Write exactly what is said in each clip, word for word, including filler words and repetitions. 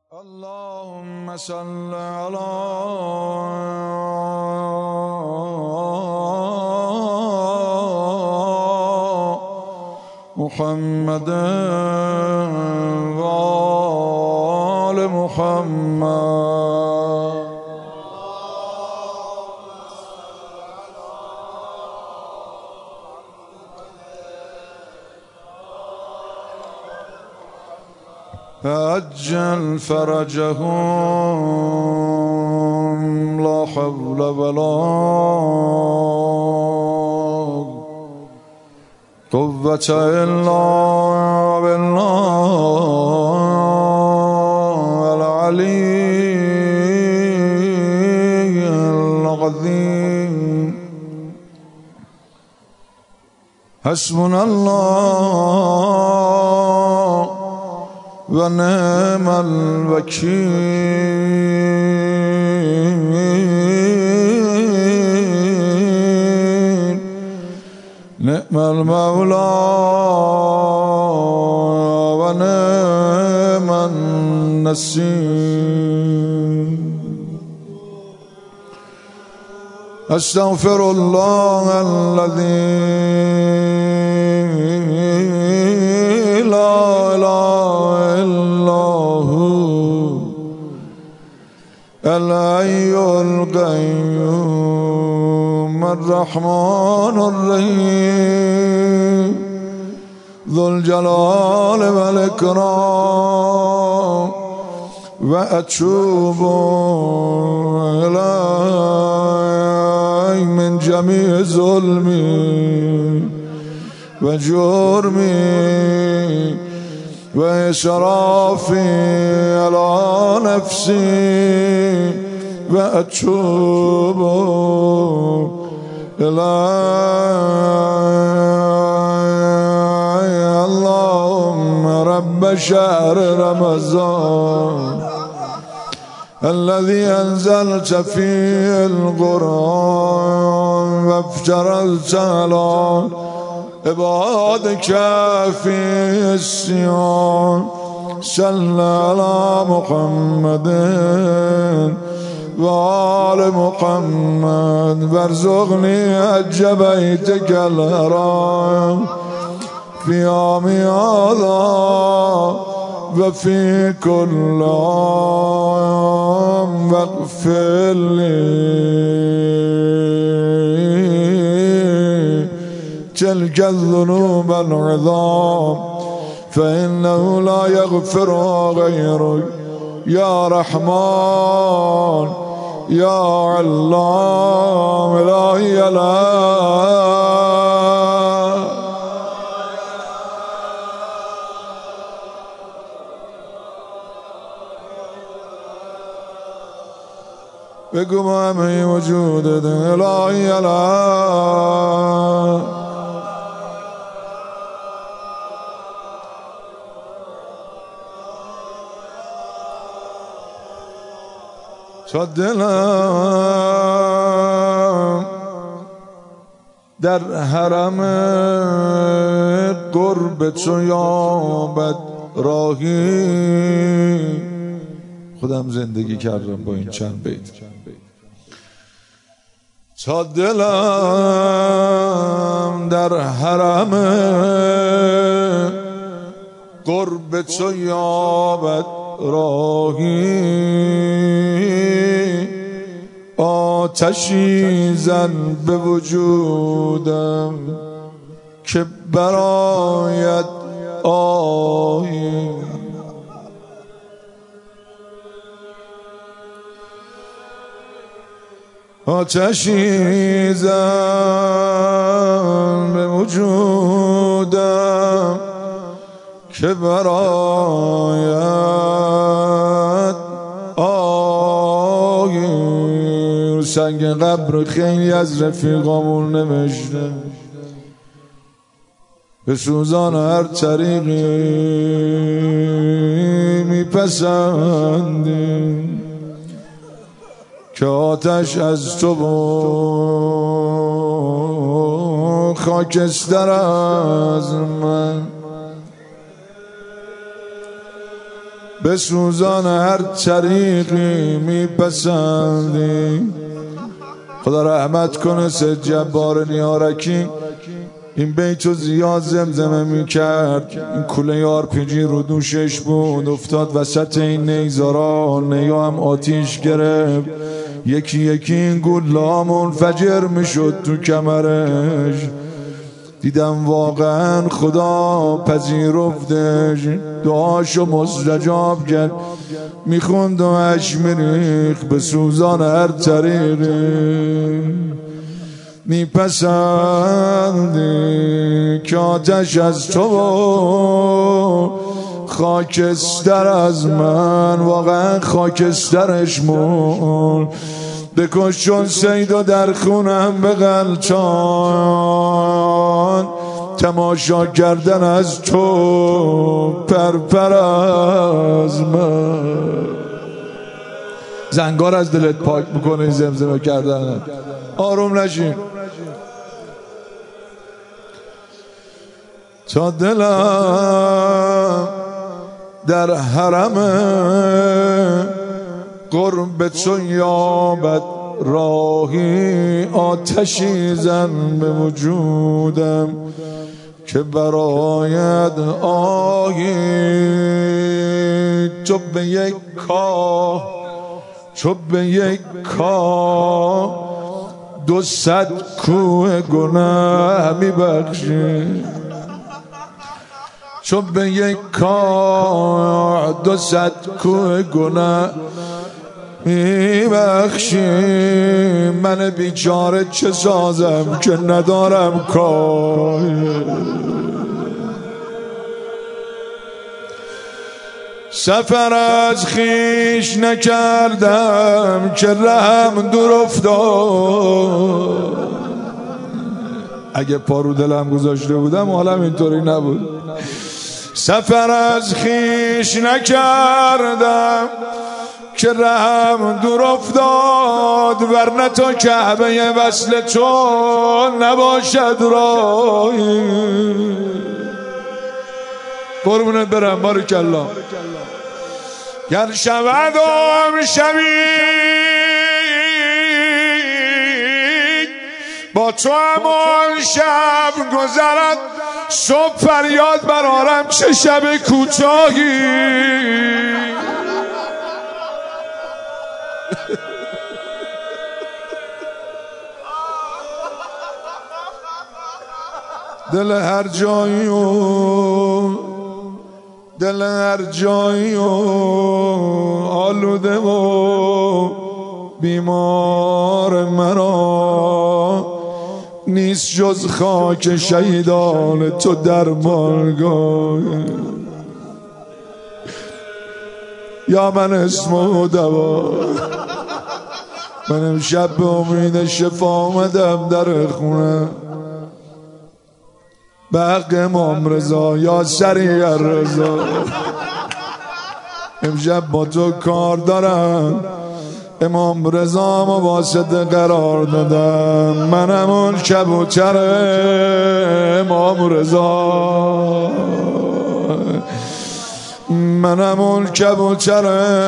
اللهم صل على محمد و آل محمد. عجل فرجهم لا حول ولا قوة إلا بالله العلي العظيم. حسبنا الله ونعم الوكيل. نعم المولى ونعم النصير. أستغفر الله الذي لا إله إلا هو الحي القيوم الرحمن الرحيم ذو الجلال والإكرام. وأتوب إليه من جميع ظلمي وجرمي وإسرافي على نفسي. وأتوب إليه. اللهم رب شهر رمضان الذي أنزلت فيه القرآن وافترضت على عبادك فيه الصيام. صل على محمد وآل محمد وارزقني حج بيتك الحرام في عام هذا وفي كل عام. واغفر لي تلك الذنوب العظام فإنه لا يغفرها غيرك يا رحمن يا علام. إلهي لا بقم همي وجودك إلهي لا دلم در حرم قرب تو یابد راهی. خودم زندگی کردم با این چند بیت. تا دلم در حرم قرب تو یابد راهی. آتشی زن به وجودم که برآید آهی. آتشی زن به وجودم که برآید آهی. سنگ قبر خیلی از رفیقامون نوشته به سوزان هر طریقی میپسندیم که آتش از تو و خاکستر از من. به سوزان هر طریقی میپسندی. خدا رحمت کنه سید جبار نیارکی، این بیتو زیاد زمزمه میکرد. این کوله آرپیجی رو دوشش بود، افتاد وسط این نیزارا، نیا هم آتیش گرفت، یکی یکی این گولا منفجر میشد تو کمرش. دیدم واقعا خدا پذیرفتش، دعاشو مستجاب کرد، میخوند و اش میریخ به سوزان هر طریقی. میپسندی که آتش از تو خاکستر از من، واقعا خاکسترش مون. بکش چون سیدا در خونم به غلطان، تماشا کردن از تو پرپر از من. زنگار از دلت پاک میکنه این زمزمه کردن. آروم نشین تا دلم در حرم قرب تو یابد راهی، آتشی زن به وجودم که برایت آهی. تو به یک کاه، تو به یک کاه دو صد کوه گناه میبخشی. چون به یک کار دو صد کوه گناه میبخشی. من بیچاره چه سازم که ندارم کار. سفر از خیش نکردم که رحم دور افتاد. اگه پا رو دلم گذاشته بودم حالم اینطوری نبود. سفر از خیش نکردم که رحم دور افتاد، ورنه تا کعبه وصل تو نباشد راهی. قربونت برم بارکالله. گر شود آم شوید با تو همان شب گذرد، صبح فریاد برارم چه شب کوتاهی. دل هر جایی و دل هر جایی و آلوده و بیمار مرا، نیست جز خاک شهیدان تو درمانگاه. یا من اسم و دوا، من امشب به امید شفا آمدم در خونه، به حق امام رضا یا سریع رضا. امشب با تو کار دارم، امام رضا ما واسطه قرار دادم. منم اون کبوتر امام رضا، منم اون کبوتر.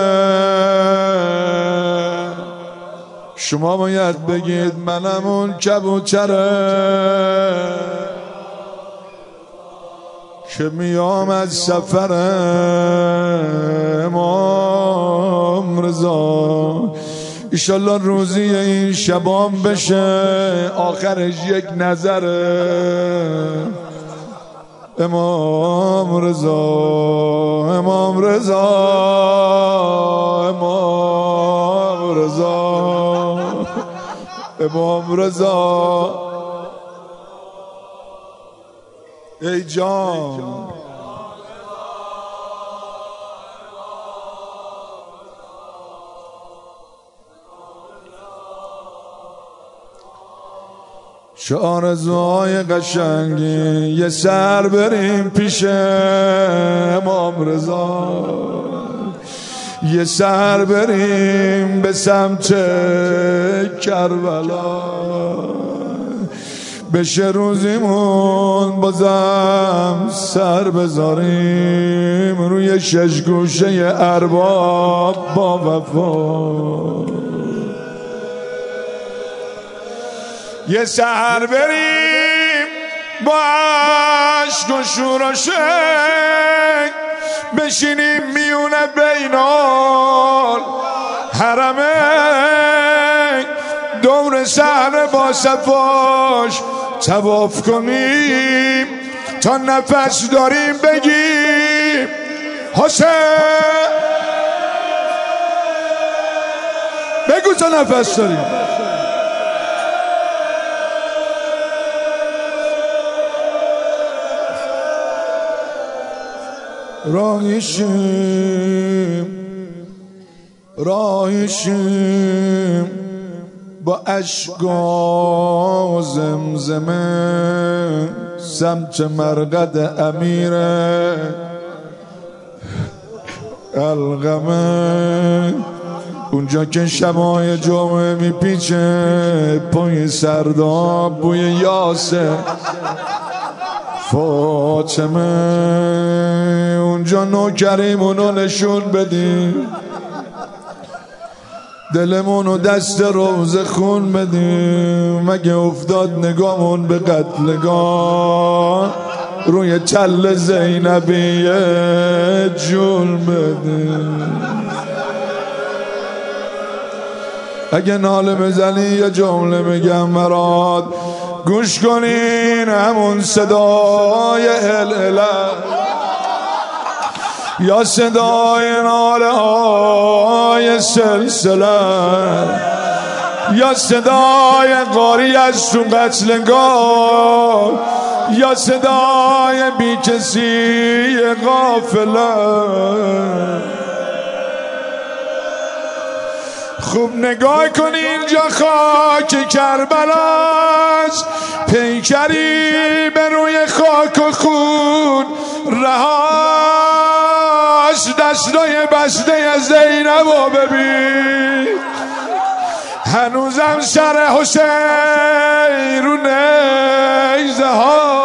شما باید بگید منم اون کبوتر که میام از سفر امام رضا. ایشالله روزی این شبام بشه آخرش یک نظر امام رضا، امام رضا، امام رضا، امام رضا. ای جان چه آرزوهای قشنگی، یه سر بریم پیش امام رضا، یه سر بریم به سمت کربلا، بشه روزیمون بازم سر بذاریم روی شش گوشه ارباب با وفا. یه سحر بریم با عشق و شور و شک بشینیم میونه بینال حرمه دور صحنه با صفاش طواف کنیم تا نفس داریم بگیم حسین. بگو تا نفس داریم. راهیشیم راهیشیم با اشکا زمزمه سمت مرقد امیر القمه اونجا که شبای جمعه میپیچه پای سرداب بوی یاسه فاطمه اونجا نوکریمونو نشون بدیم دلمونو دست روز خون بدیم مگه افتاد نگامون به قتلگاه روی تل زینبیه جون بدیم. اگه ناله بزنی یه جمله بگم مراد گوش کنین همون صدای هلهله یا صدای ناله های سلسله یا صدای قاری از تو قتلگاه یا صدای بی کسی غافله. خوب نگاه کن اینجا خاک کربلاست پیکری به روی خاک و خون رهاست دستای بسته از زینبو ببین هنوزم سر حسین رو نیزه ها.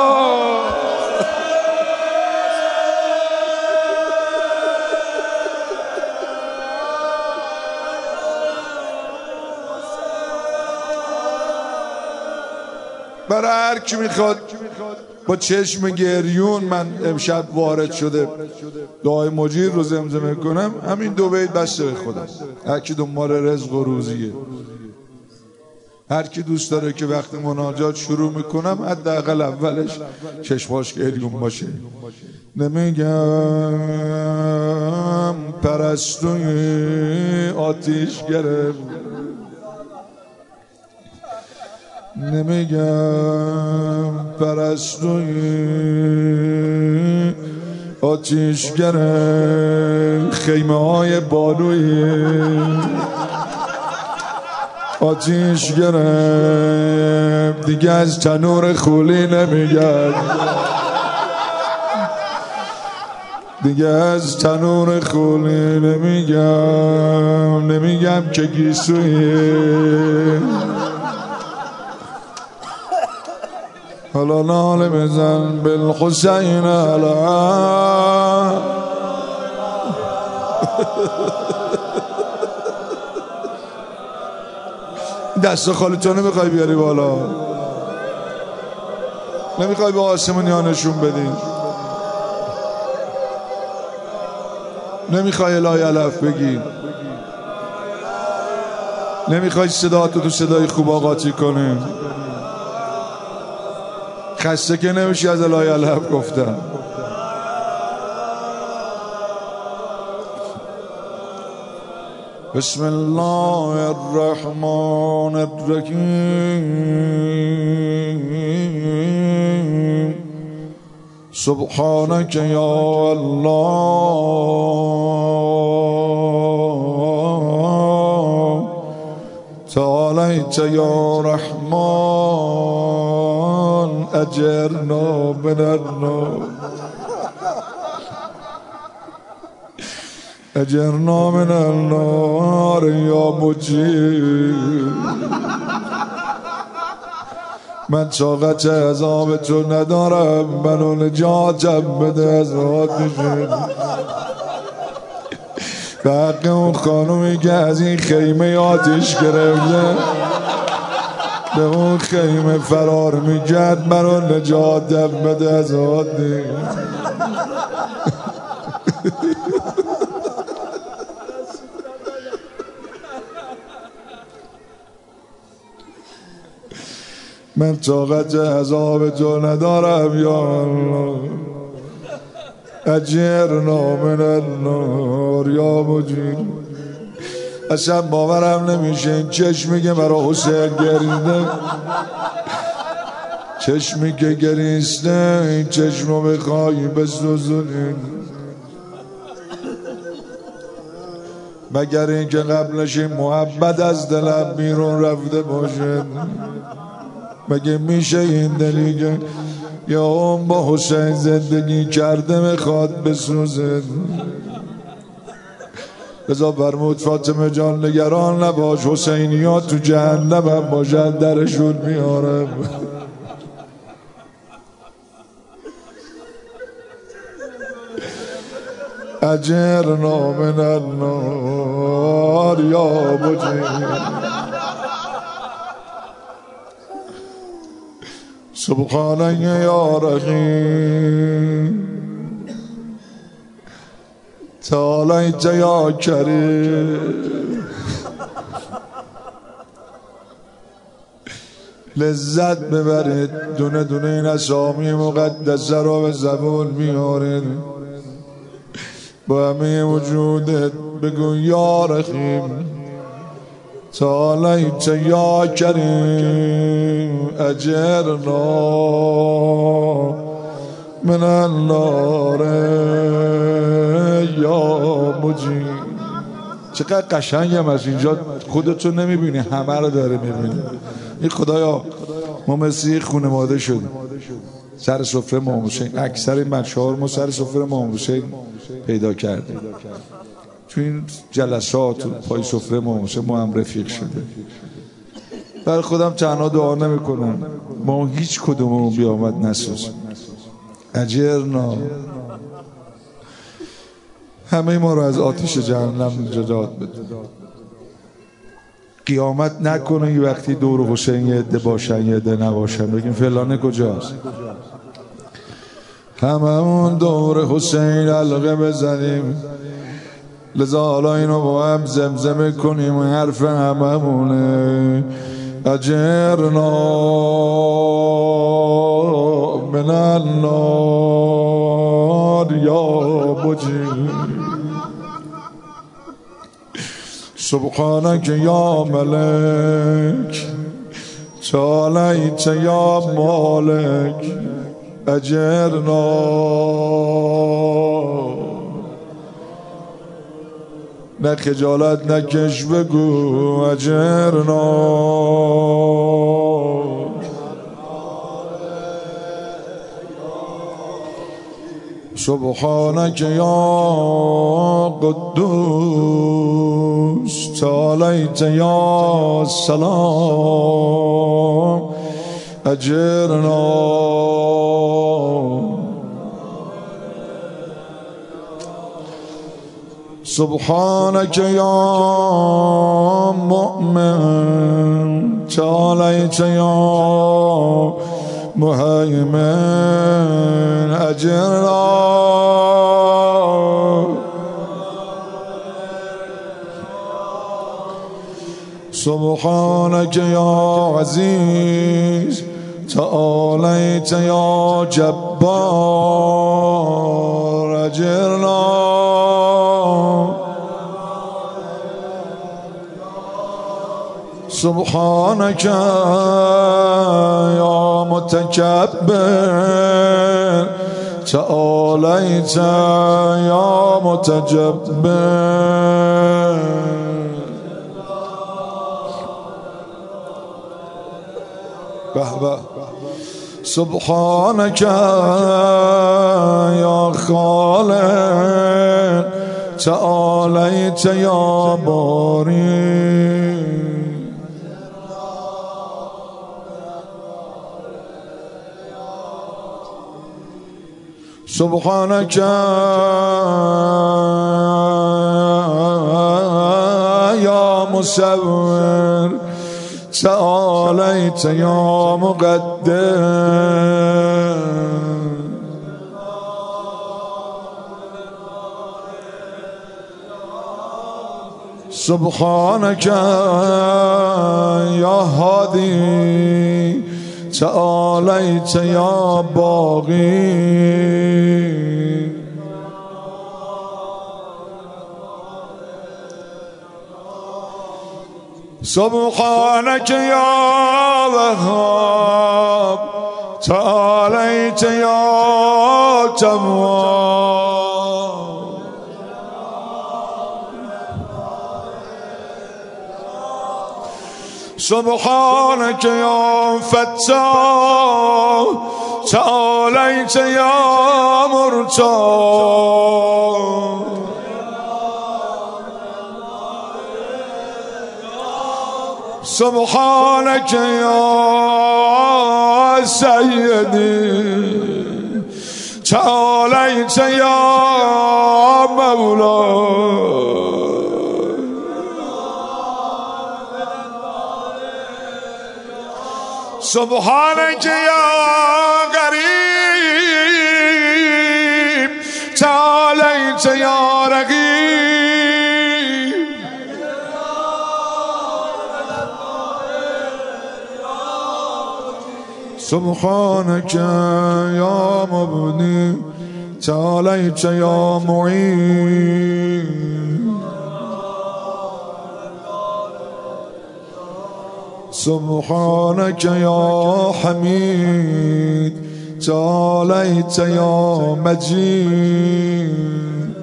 برای هر کی میخواد با چشم گریون من امشب وارد شده دعای مجیر رو زمزمه کنم همین دو بیت بسته به خودم. هر کی دنبال رزق و روزیه هر کی دوست داره که وقتی مناجات شروع میکنم حداقل اولش چشماش گریون باشه. نمیگم پرستوی آتیش گرفت نمیگم پرستوی آتیش گرفت خیمه های بالوی آتیش گرفت دیگه از تنور خولی نمیگرد دیگه از تنور خولی نمیگم نمیگم که گیسویه حالا ناله بزن بالحسین علا دست خالتو نمیخوای بیاری بالا نمیخوای به آسمونی ها نشون بدی نمیخوای لایلف بگی نمیخوای صداتو تو صدای خوب آقاتی کنی خسته که نمیشی از لایلف گفتم. بسم الله الرحمن الرحیم سبحانك یا الله تعالیت یا رحمان اجرنا من النار اجرنا من النار یا مجیر من طاقت عذاب تو ندارم، منو نجاتم بده از آتشین. به حق اون خانومی که از این خیمه آتش گرفته به اون خیمه فرار میکرد، منو نجاتم بده از آتش. من طاقت عذاب تو ندارم یا الله، اجرنا من النار یا مجیر. اصلا باورم نمیشه این چشمی که برای حسین گریده، چشمی که گریسته، این چشم رو بخوایی بسوزونین، مگر این که قبلش این محبت از دلم بیرون رفته باشه. مگه میشه این دلی که یا اون با حسین زندگی کرده میخواد بسوزه؟ بذار فرمود فاطمه جان نگران نباش، حسینیات تو جهنم هم باشن درشون میارم. اجرنا من النار یا مجیر. سبحانك یا رحیم تعالیت یا کریم. لذت ببرید دونه دونه این اسامی مقدسه را به زبون میارید، با همه وجودت بگو یا رحیم تعالیت یا کریم اجرنا من النار یا مجیر. چقدر قشنگم از اینجا خودتون نمیبینی، همه رو داره میبینی. این خدایا ما مثل یک خانواده شدیم سر سفره امام حسین. اکثر این بچه‌ها رو ما سر سفره امام حسین پیدا کردیم، تو این جلسات پای سفره امام حسین ما هم رفیق شده. بر خودم تنها دعا نمیکنم ما هیچ کدوممون بیامد نسوزیم. اجرنا همه ما رو از آتش جهنم نجات بده. قیامت نکنه یه وقتی دور حسین یه عده باشن یه عده نباشن بگیم فلانه کجاست. هممون دور حسین حلقه بزنیم. لذا حالا اینو با هم زمزمه کنیم، حرف هممونه. اجرنا من النار یا مجیر. سبحانك یا ملک تعالیت یا مالک اجرنا. نه خجالت نکش بگو اجرنا. سبحانك یا قدوس تعالیت یا سلام اجرنا. سبحانك یا مؤمن تعالیت یا مهیمن اجرنا. سبحانك یا عزیز تعالیت یا جبار اجرنا. سبحانك یا متکبر تعالیت یا متجبر. به به. سبحانك یا خالق تعالیت یا باری. سبحانك يا مصور تعاليت يا مقدر سبحانك يا هادي تعاليت يا باغي سبحانك يا وهاب تعاليت يا تواب سبحانك يا فتاح تعاليت يا مرتاح سبحانك يا سيدي تعاليت يا مولاي سبحانك يا غريب تعاليت يا رقيب سبحانك يا مبني تعاليت يا معين سبحانك يا حميد تعاليت يا مجيد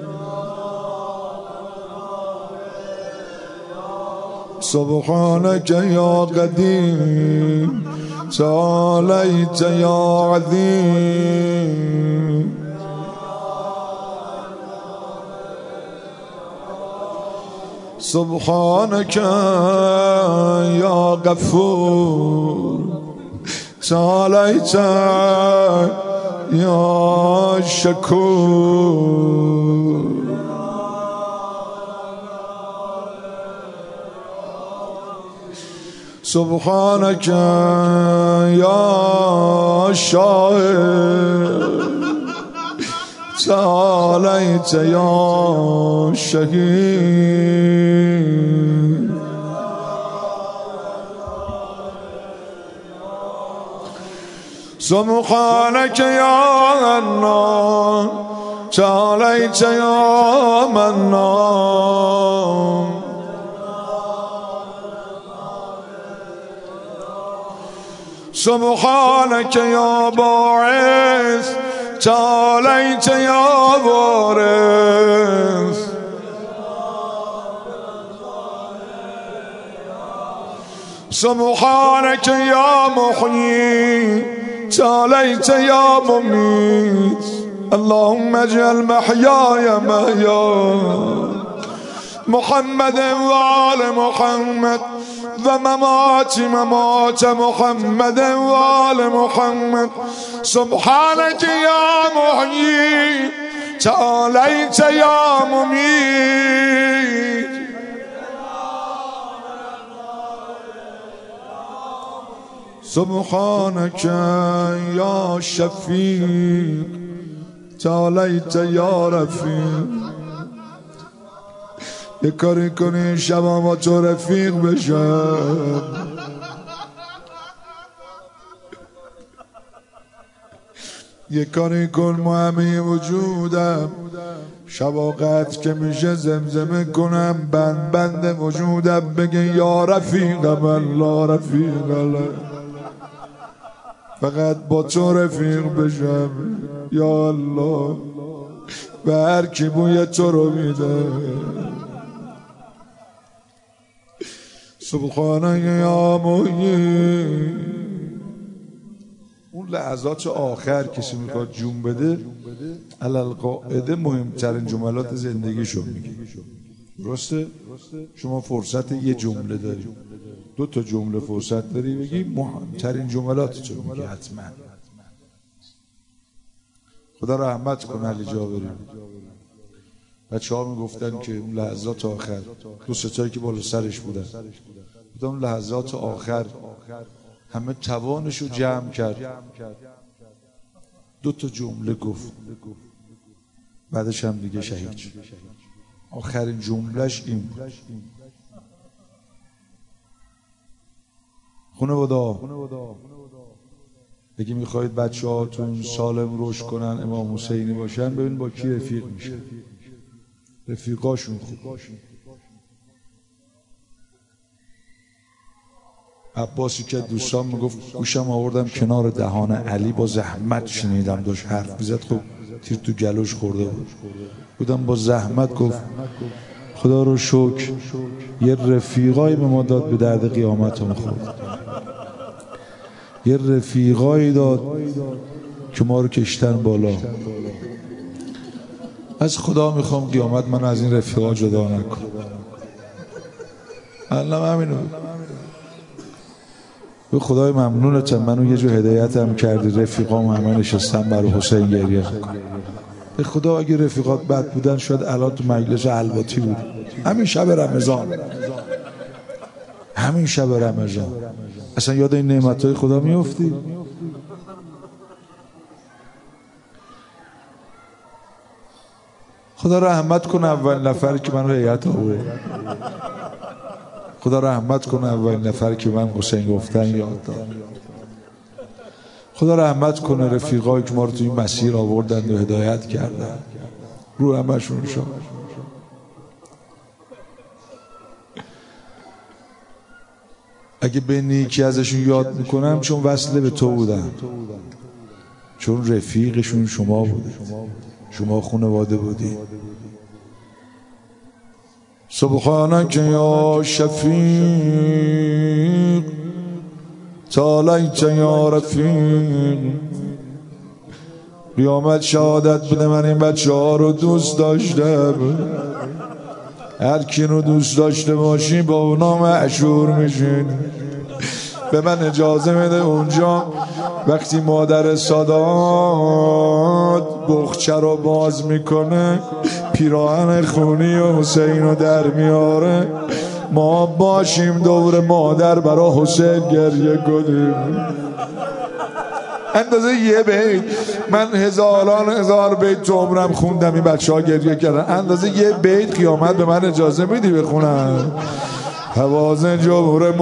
سبحانك يا قديم تعاليت يا عظيم سبحانك يا غفور تعاليت يا شكور سبحانك يا شاهد تعاليت يا شهيد سبحانك يا منان تعاليت يا منان سبحانك يا باعث تعاليت يا وارث سبحانك يا محيي تعاليت يا مميت اللهم اجعل محياي محيا محمد وآل محمد وممات ممات محمد وآل محمد سبحانك يا محيي تعاليت يا مميت سبحانك يا شفيق تعاليت يا رفيق یه کاری کنی شبا با تو رفیق بشم یه کاری کن ما همه وجودم شبا قدر که میشه زمزمه کنم بند بند وجودم بگه یا رفیقم الله رفیق الله فقط با تو رفیق بشم یا الله و هر کی بوی تو رو میده سبحانك یا محیی. اون لحظات آخر کسی میخواد جون بده علل قاعده مهمترین جملات زندگیشو میگه. درسته؟ شما فرصت یه جمله داری، دو تا جمله فرصت داری بگی مهمترین جملاتشو میگی حتما. خدا رحمت کنه علی جابری. بچه ها میگفتن که اون لحظات آخر دو ستایی که بالا سرش بودن بودن اون لحظات آخر همه توانش رو جمع کرد، دو تا جمله گفت، بعدش هم دیگه شهید شد. آخرین جملهش این بود: خانواده اگه میخواید بچه هاتون سالم رشد کنن، امام حسینی باشن، ببین با کی رفیق میشه. رفیقاشون خوب. عباسی که دوستان میگفت گوشم آوردم کنار دهان علی، با زحمت شنیدم داشت حرف میزد، خب تیر تو گلوش خورده بود بودم با زحمت گفت خدا رو شکر یه رفیقایی به ما داد به درد قیامتمون خورد، یه رفیقایی داد که ما رو کشتن بالا. از خدا میخوام قیامت من از این رفیقا جدا نکن. الله همینو به خدای ممنونتم، منو یه جو هدایتم کردی، رفیقام همه نشستن برای حسین گریه میکنن. به خدا اگه رفیقات بد بودن شاید الان تو مجلس الواتی بود. همین شب رمضان، همین شب رمضان اصلا یاد این نعمتهای خدا میافتی. خدا رحمت کنه اول نفری که من رو هیئت آورد، خدا رحمت کنه اول نفری که من حسین گفتن یاد داد، خدا رحمت کنه رفیقایی که ما رو توی مسیر آوردن و هدایت کردن، رو همشون شد. اگه به نیکی ازشون یاد میکنم چون وصله به تو بودن، چون رفیقشون شما بودی، شما خانواده بودی. سبحانك یا شفیق تعالیت یا رفیق. قیامت شهادت بده من این بچه ها رو دوست داشتم. هر کی رو دوست داشته باشی با اونا معشور میشین. به من اجازه بده اونجا وقتی مادر سادات بخچه رو باز میکنه، پیراهن خونی و حسین رو در میاره، ما باشیم دور مادر برای حسین گریه کنیم. اندازه یه بیت من هزاران هزار بیت تو عمرم خوندم، این بچه ها گریه کردن. اندازه یه بیت قیامت به من اجازه میدی بخونم؟ حوازن جبر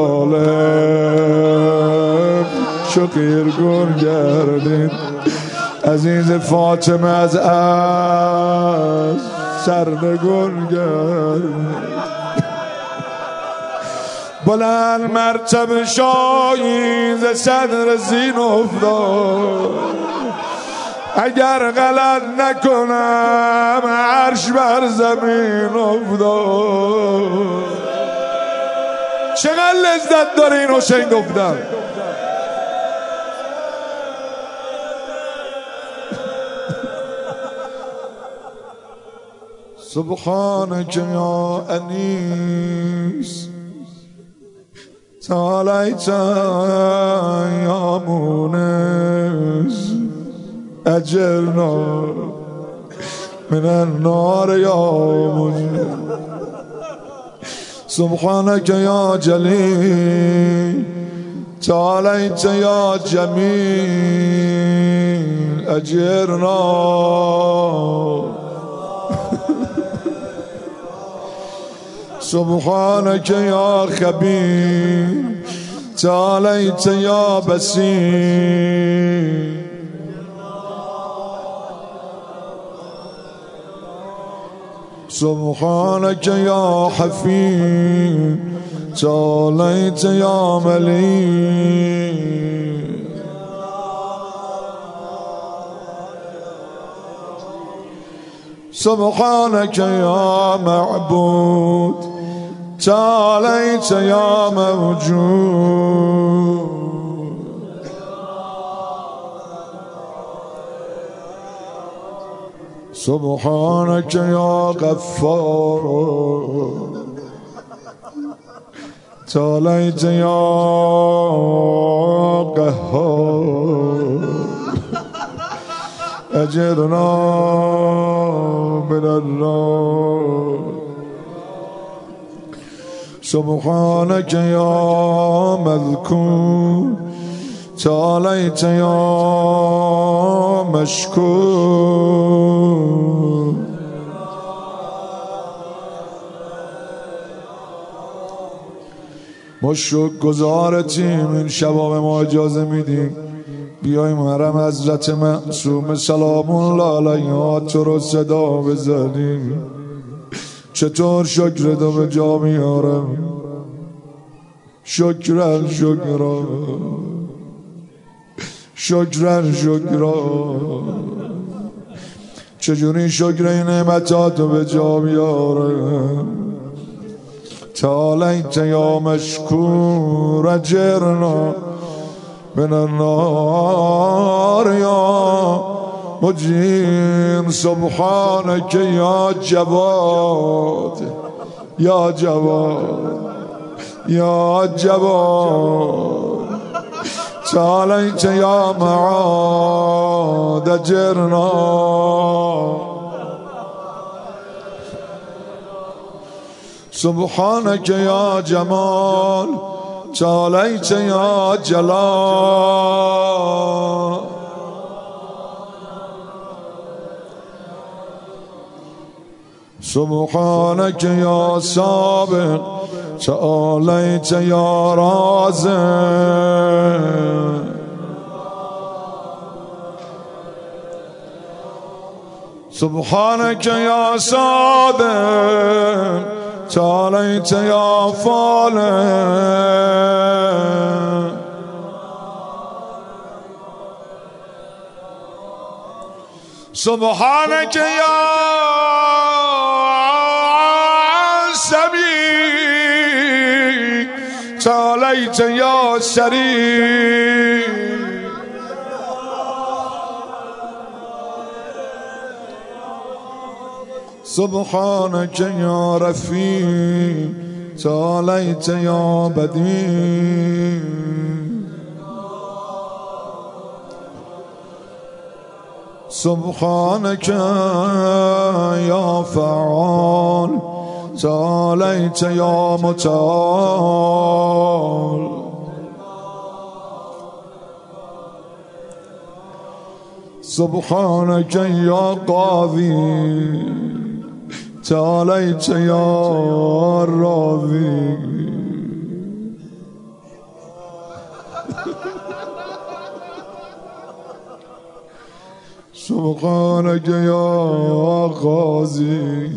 مخالف چو قیرگون گردید، عزیز فاطمه از از سرنگون گردید. بلند مرتب شاهی ز صدر زین افتاد، اگر غلط نکنم عرش بر زمین افتاد. چقدر لذت داره این حسین گفتن. سبحانك یا انیس تعالیت یا مونس اجرنا من النار یا مجر. سبحانك یا جلیل تعالیت یا جمیل اجرنا. سبحانك یا خبیر تعالیت یا بصیر. سبحانك یا حفیظ تعالیت یا ملیک. سبحانك یا معبود تعالیت یا موجود. سبحانك یا غفار تعالیت یا قهار أجرنا من النار سبحانك يا مذكور تعاليت يا مشكور ما شکرگزارتیم این شب ما اجازه میدیم بیایم حرم حضرت معصوم سلام الله علیها تو رو صدا بزنیم چطور شکر دو به جا میارم شکرن شکرا شکرن شکرا چجوری شکر این نعمتاتو به جا بیارم تعالیت یا مشکور اجرنا من النار یا مجیر سبحانك یا جواد یا جواد یا جواد تعالیت یا معاد اجرنا سبحانك يا جمال تعاليت يا جلال سبحانك يا سابق تعاليت يا رازق سبحانك يا صادق تعاليت يا فالح سبحانك يا سميع تعاليت يا سريع سبحانك يا رفيع تعاليت يا بديع سبحانك يا فعال تعاليت يا متعال سبحانك يا قاضي تعاليت يا راضي سبحانك يا قاضي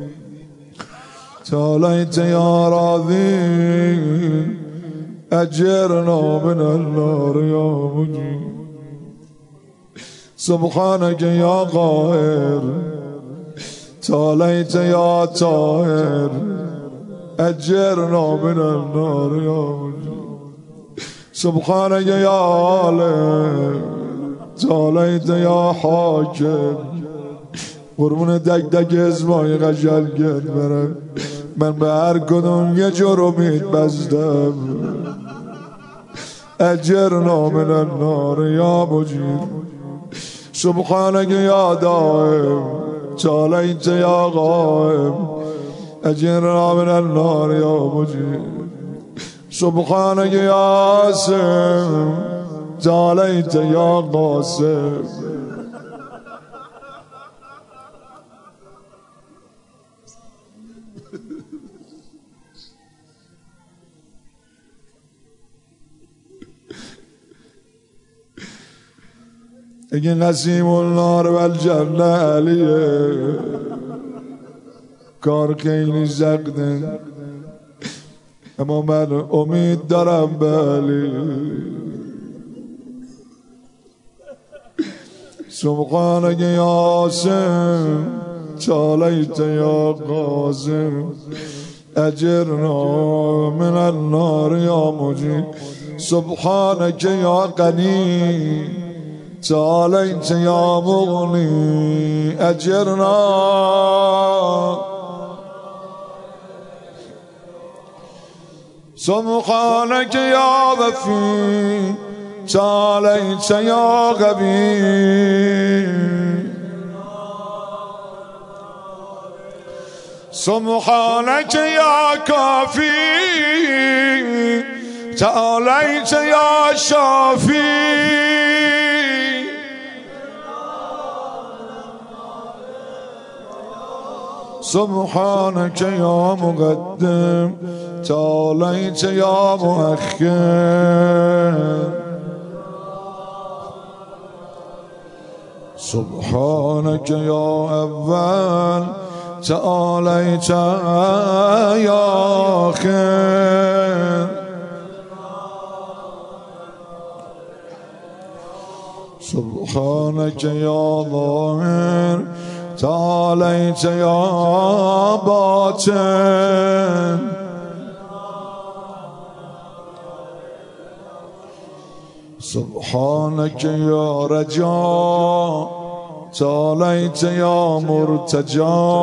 تعاليت يا راضي أجرنا من النار يا مجيب سبحانك يا قاهر تعاليت يا طاهر أجرنا من النار يا مجيب سبحانك يا عالم تعاليت يا حاكم قربون دک دک اسمای قشنگت برم من به هر کدوم یه جور امید بستم اجرنا من النار یا مجیر سبحانك يا دائم تعاليت يا قائم اجرنا من النار يا مجیر سبحانك يا عاصم تعاليت يا قاسم اگه نسیم النار و الجنه علیه کار خیلی سخته اما من امید دارم به علی سبحانك يا عاصم تعاليت يا قاسم اجرنا من النار يا مجيب سبحانك يا غني تعاليت يا مغني اجرنا سبحانك يا غفير تعاليت يا غبي سبحانك يا كافي تعاليت يا شافي سبحانك يا مقدم تعاليت يا مؤخر سبحانك يا أول تعاليت يا آخر سبحانك يا ظاهر تعاليت يا باطن سبحانك يا رجاء تعاليت يا مرتجى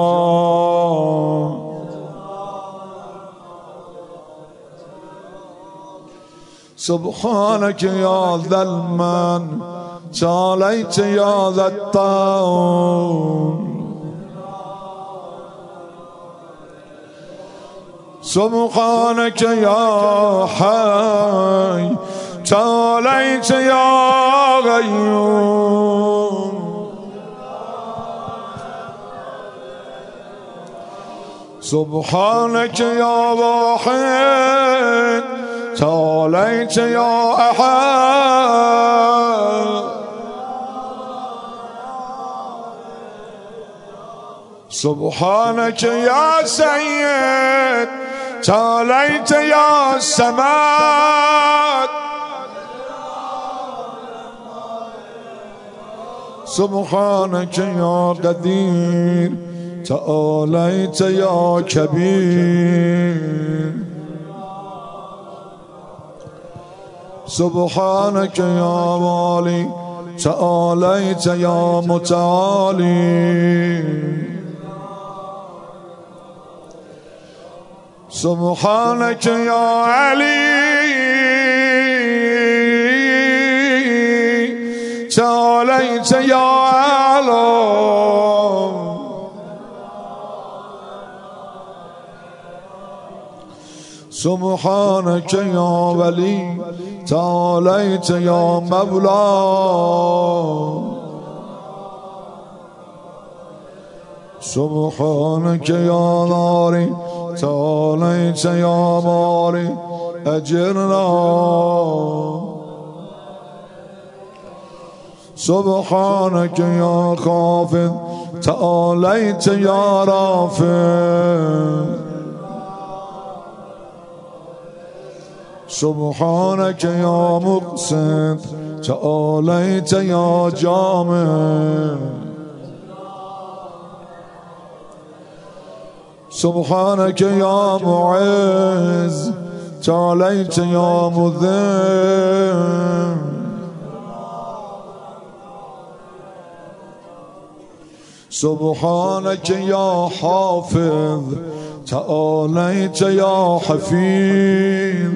سبحانك يا ذا المن تعاليت يا ذا الطول سبحانك يا حي تعاليت يا غيوم سبحانك يا واحد تعاليت يا أحد سبحانك يا سيد تعاليت يا سماد سبحانك يا قدير تعاليت يا كبير سبحانك يا والي تعاليت يا متعالي سبحانك يا علي تعاليت يا عالم سبحانك يا ولي تعاليت يا مولا سبحانك يا ناري تعاليت يا ماري أجرنا سبحانك يا خافض تعاليت يا رافع سبحانك يا مقسط تعاليت يا جامع سبحانك يا معز تعاليت يا مذل سبحانك يا حافظ تعاليت يا حفيظ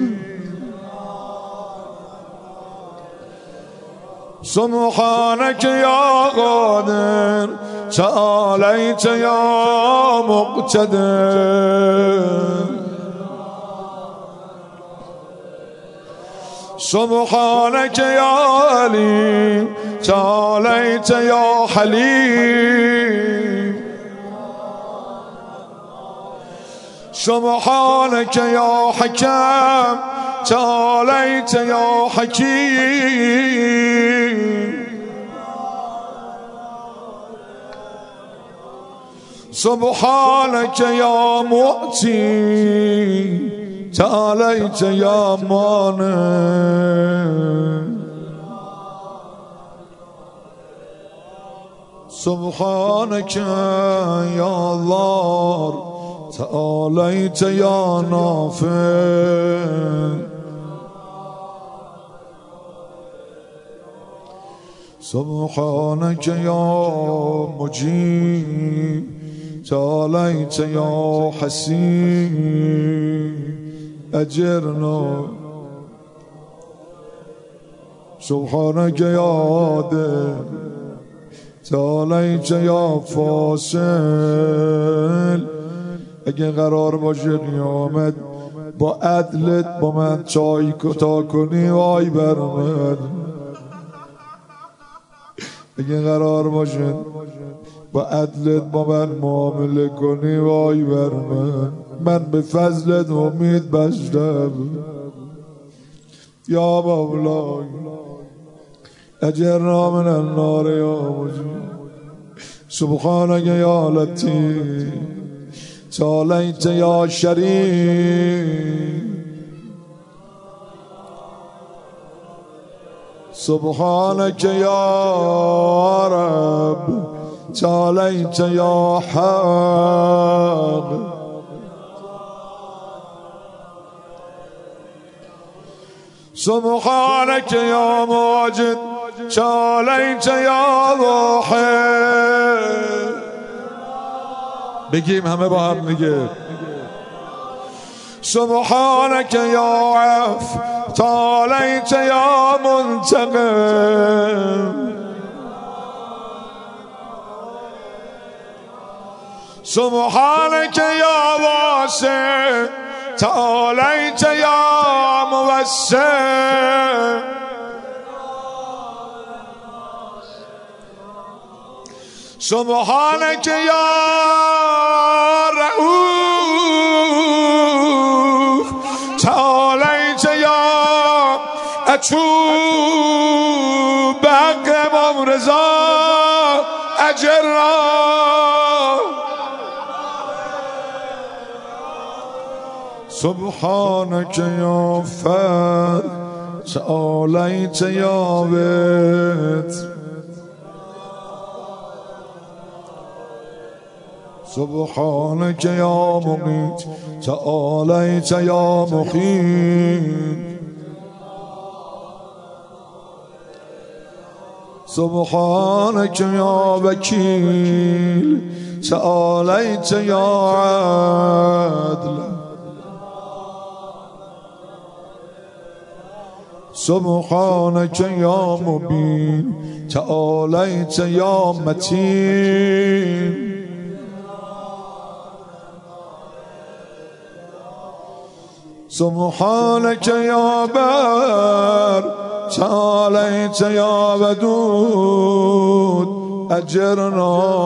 سبحانك يا قادر تعاليت يا مقتدر سبحانك يا علي تعاليت يا حليم سبحانك يا حكم تعاليت يا حكيم سبحانك يا مؤتي تعاليت يا مانع سبحانك يا ضار تعاليت يا نافع سبحانك يا مجيب تعاليت يا حسين أجرنا سبحانك يا عادل تعاليت يا فاصل اگه قرار باشه قیامت با عدلت با من چای کتا کنی وای بر من. اگه قرار باشه با عدلت با من معامله کنی وای بر من. من به فضلت امید بستم یا مولا اجرنا من النار یا مجید. سبحانك یا لطیف تعالیت یا شریف. سبحانك یا رب تعالیت یا حق. سبحانك یا ماجد تعالیت یا واحد. بگیم همه با هم دیگه. سبحانك یا عفو تعالیت یا منتقم. سبحانك یا واسع تعالیت یا موسع. سبحانك یا رؤوف تعالیت یا اتوب حق رضا اجرنا. سبحانك یا فر تعالیت یا بت. سبحانك یا مقیت تعالیت یا مخیت. سبحانك یا وکیل تعالیت یا عدل. سبحانك یا مبین تعالیت یا متین. سبحانك یا بر تعالیت یا ودود اجرنا.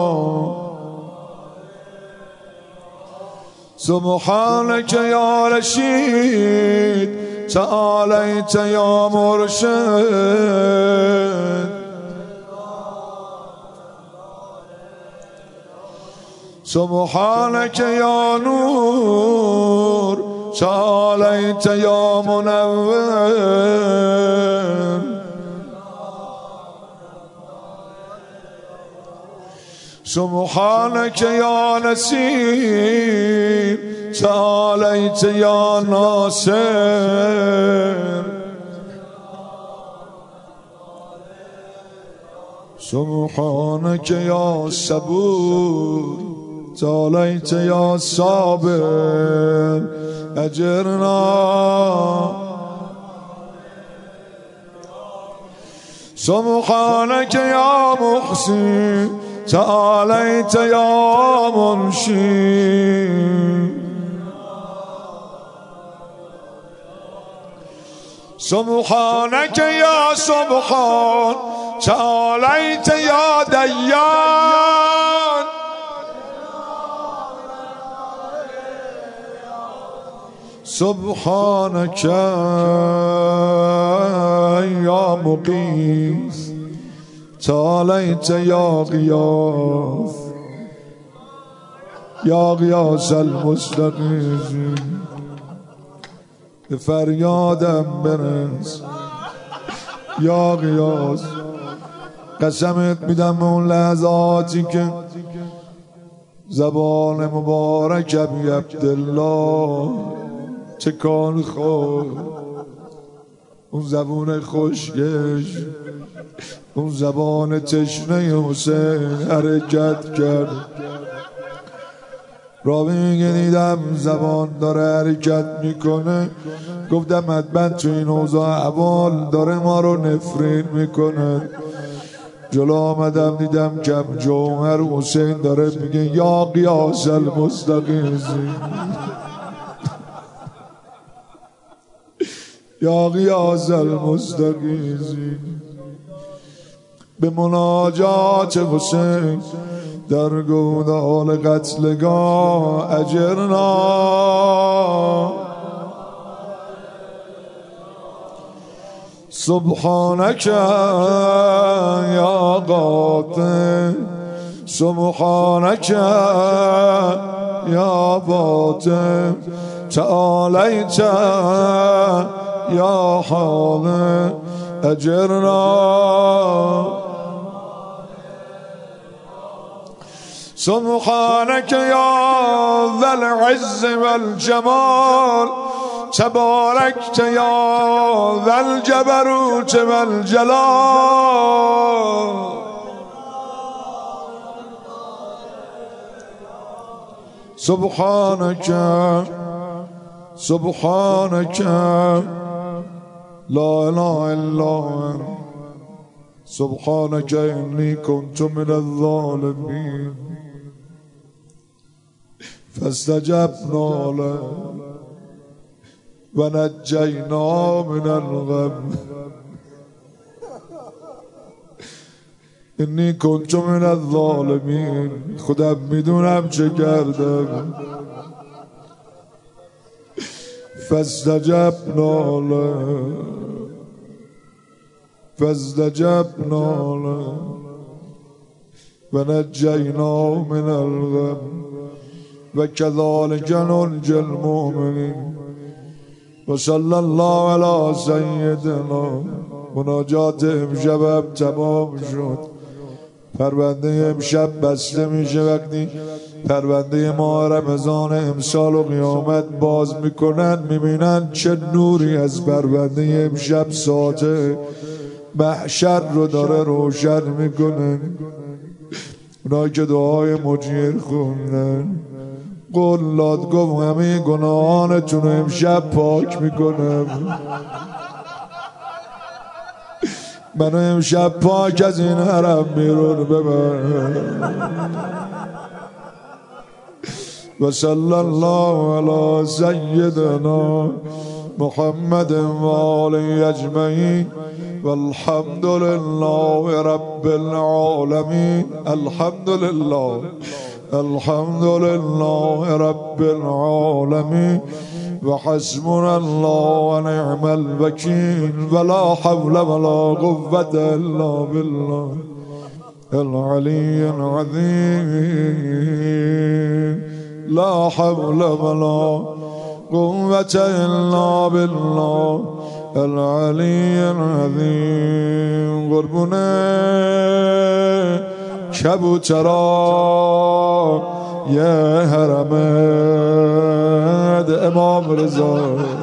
سبحانك یا رشید تعالیت یا مرشد. سبحانك یا نور تعالیت یا منور. سبحانك یا نصیر تعالیت یا ناصر. سبحانك یا صبور تعالیت یا صابر اجرنا. سبحانك یا محسن تعالیت یا منشی. سبحانك یا سبحان تعالیت یا دیان. سبحانك یا مقیس تعالیت یا غیاث یا غیاث المستغیث. به فریادم برس یا غیاث. قسمت میدم به اون لحظاتی که زبان مبارک ابی عبدالله تکان خورد، اون زبان خوشگش، اون زبان تشنه حسین حرکت کرد. راوی میگه دیدم زبان داره حرکت میکنه، گفتم حتما تو این اوضاع احوال داره ما رو نفرین میکنه. جلو آمدم دیدم کم جوهر حسین داره میگه یا قیاس المستقیزی یا قیاس المستقیزی. به مناجات حسین در گودال قتلگاه اجرنا سبحانك يا قاطع سبحانك يا باطن تعاليت يا حاضر اجرنا سبحانك يا ذا العز والجمال تباركت يا ذا الجبروت والجلال. سبحانك سبحانك لا اله الا انت سبحانك اني كنت من الظالمين فاستجبنا له ونجينا من الغم اینی کنت من الظالمین خودم میدونم چه کردم فاستجبنا له فاستجبنا له ونجينا من الغم وكذلك ننجي المؤمنين. وصلی الله علی سیدنا. مناجات امشب تمام شد. پرونده امشب بسته میشه وقتی پرونده ماه رمضان امسال و قیامت باز میکنن، میبینن چه نوری از پرونده امشب ساعت محشر رو داره روشن میکنن. اونایی که دعای مجیر خوندن قلات گفت همه گناهانتون رو امشب پاک میکنم، منو امشب پاک از این حرم بیرون ببر. و صلی الله علی سیدنا محمد و آله اجمعین والحمد لله رب العالمین. الحمد لله الحمد لله رب العالمين وحسبنا الله ونعم الوكيل ولا حول ولا قوة إلا بالله العلي العظيم. لا حول ولا قوة إلا بالله العلي العظيم. قربنا کبوترا یه حرمت امام رضا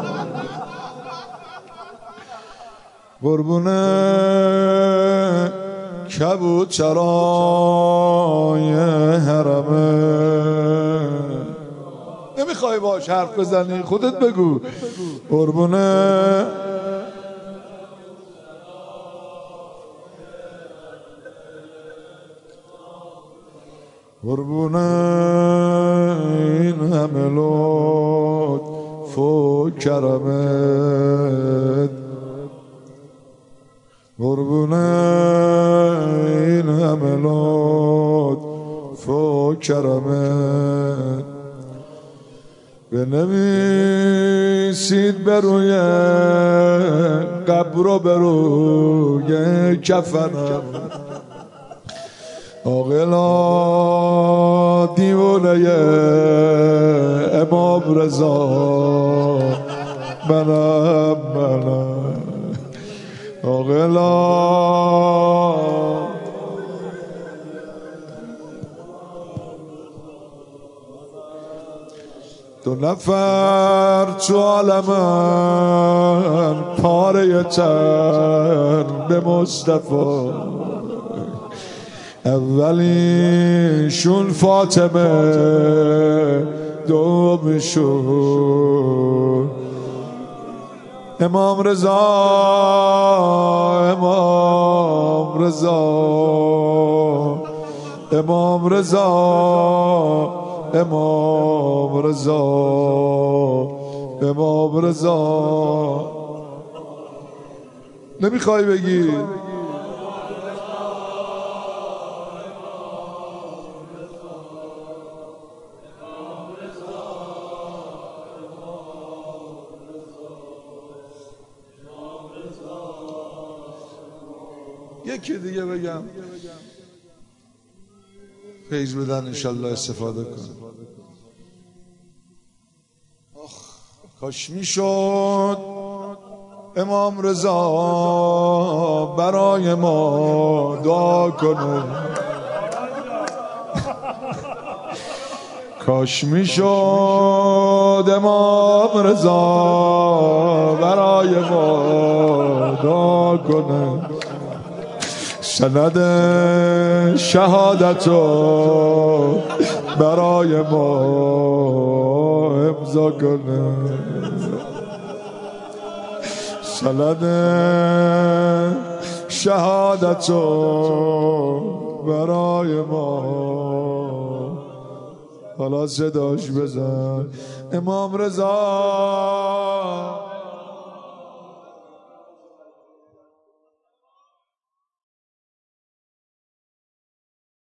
قربونه کبوترا یه حرمت. نمیخوای باش حرف بزنی خودت بگو. قربونه قربونه این همه لطف و کرمت، قربونه این همه لطف و کرمت. بنویسید بر روی قبر و بر روی کفنم عاقلا دیوانه امام رضا منم منم عاقلا دو نفر تو عالمن پاره تن به مصطفی، اولیشون فاطمه دومشون امام رضا امام رضا امام رضا امام رضا امام رضا. نمیخوای بگی؟ یکی دیگه بگم فیض بدن انشالله استفاده کن. کاش میشد امام رضا برای ما دعا کنه، کاش میشد امام رضا برای ما دعا کنه، سند شهادتو برای ما امضا کنه، سند شهادتو برای ما. حالا صداش بزن امام رضا